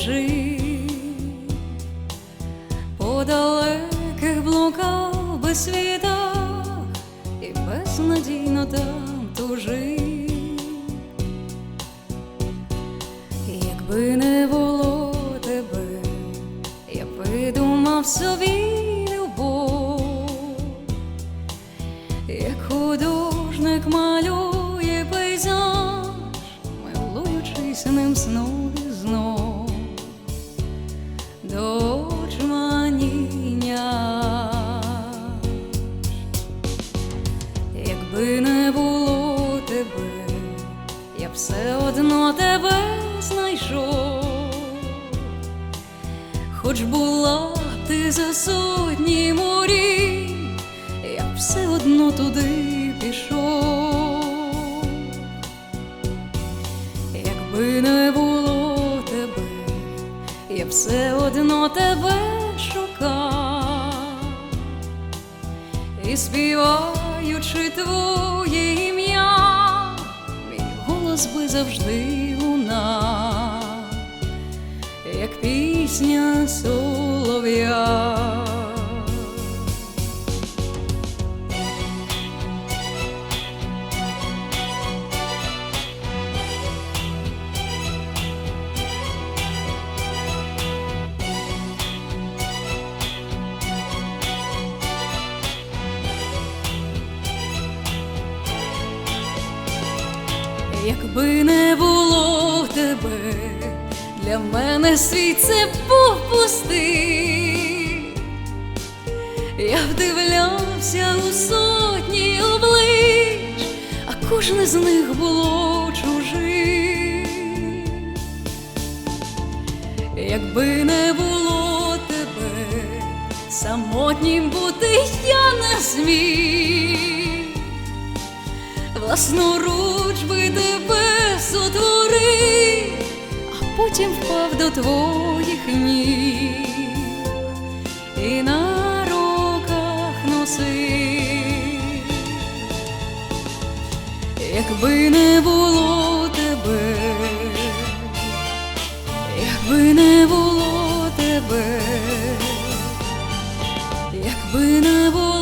душі, по далеких блукав би світах і безнадійно там тужив. Якби не було тебе, я б видумав собі любов, як художник малює пейзаж, милуючись ним знов і знов до очманіння. Якби не було тебе, я б все одно тебе знайшов, хоч була б ти за сотні морів, я б все одно туди пішов. Якби не було тебе, я б все одно тебе шукав, і співаючи твоє ім'я, мій голос би завжди лунав, як пісня солов'я. Якби не було тебе, для мене світ це був пустий. Я вдивлявся у сотні облич, а кожне з них було чужим. Якби не було тебе, самотнім бути я не зміг, власноруч би тебе сотворив, а потім впав до твоїх ніг і на руках носив. Якби не було тебе, якби не було тебе, якби не було